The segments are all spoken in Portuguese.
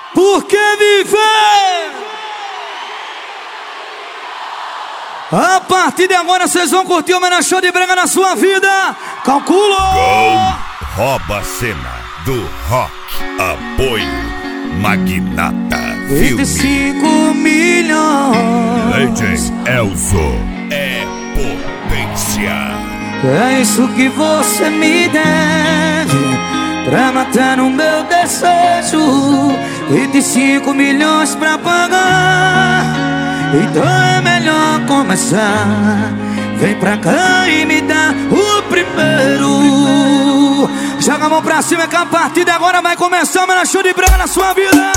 Porque viver. A partir de agora vocês vão curtir o menor show de brega na sua vida. Calculo. Rouba a cena do rock. Apoio Magnata 25 milhões. Legend Elzo é potência. É isso que você me deve pra matar o meu desejo. 25 milhões pra pagar. Então é melhor começar. Vem pra cá e me dá o primeiro. Joga a mão pra cima que a partir de agora vai começar o melhor show de brega na sua vida.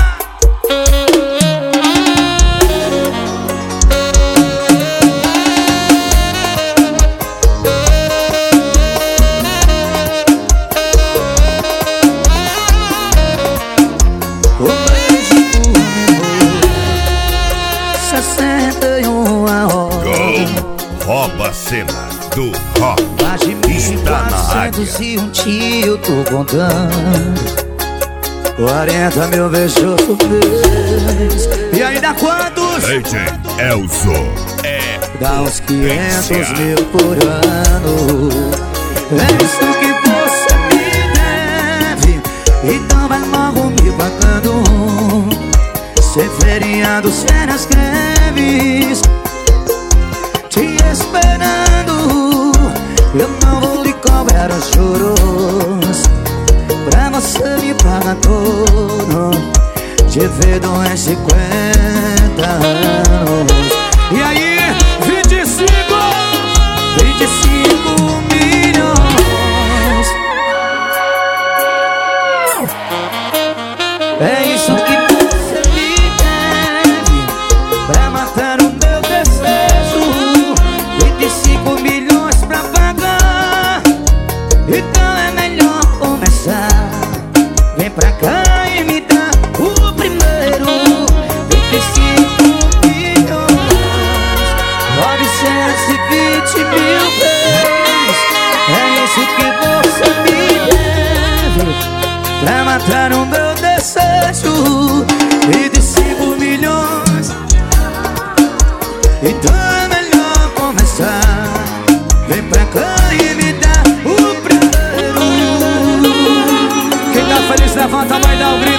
Rouba a cena do rock. Mais de 1.401 eu tô contando. 40 mil beijos por mês. E aí dá quantos? Legend Elzo é dá uns 500 mil por ano. É isso que você me deve. Então vai logo me pagando. Sem feriados, férias, greves, te esperando. Eu não vou lhe cobrar os juros pra você me pagar tudo. Divido em 50 anos. E aí, 25 milhões. É isso que você me deve pra matar o meu desejo. 25 milhões pra pagar. Então é melhor começar. Vem pra cá e me dá o primeiro. 25 milhões 920 mil vezes. É isso que você me deve pra matar o meu desejo. 25 milhões. Então é melhor começar. Vem pra cá e me dá o primeiro. Quem tá feliz levanta, vai dar o grito.